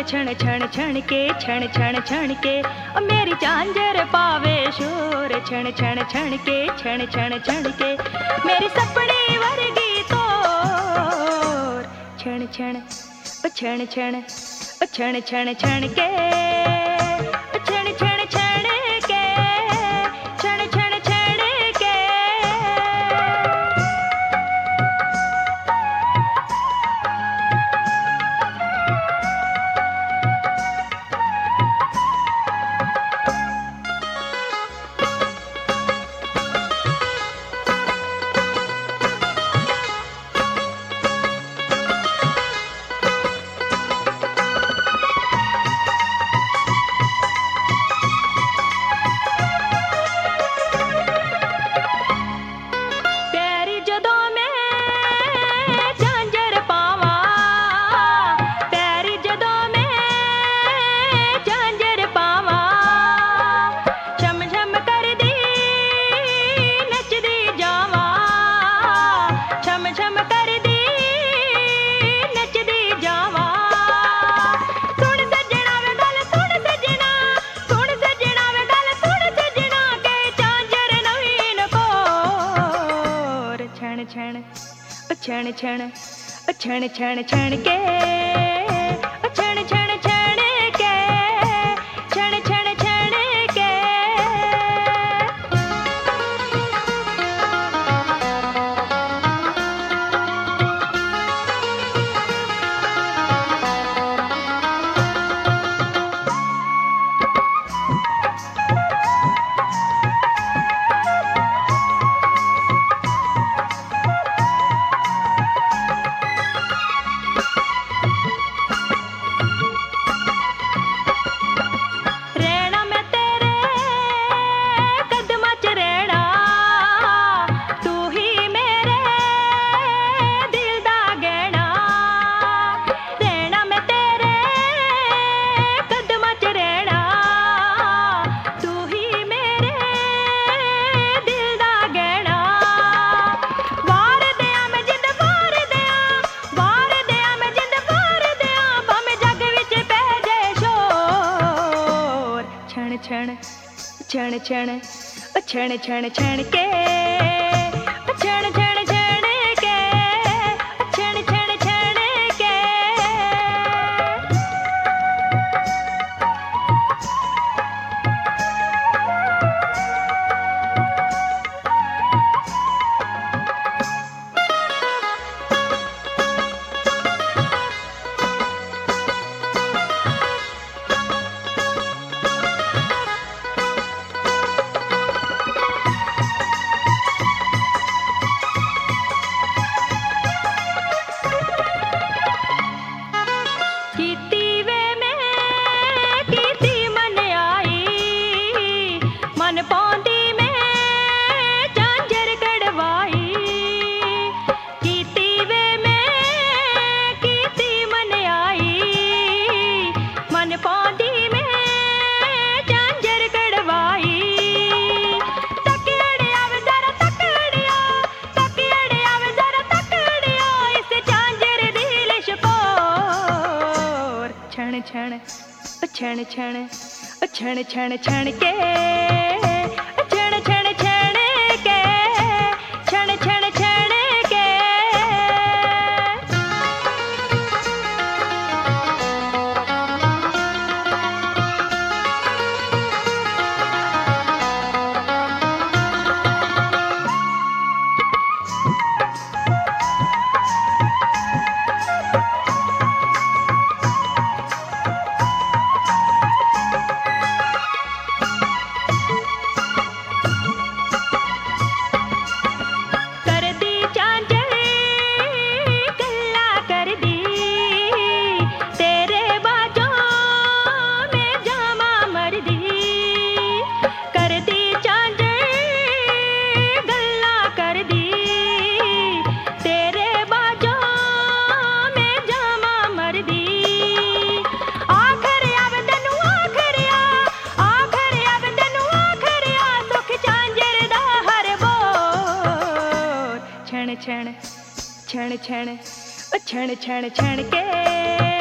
छण छण छण के छण छण छण के ओ मेरी झांझर पावे शोर छण छण छण के छण छण छण के मेरी सपनी वर्गी तोर छण छण ओ छण छण ओ छण छण छण के छण छण छण के छण छण छण के छण छण छण छण छण के छण छण छण के छण छण छण के छण छण छण छण छण के छण छण छण के छण छण छण के छण छण छण छण छण के छण छण छण के छण छण छण के छण छण छण छण छण छण छण के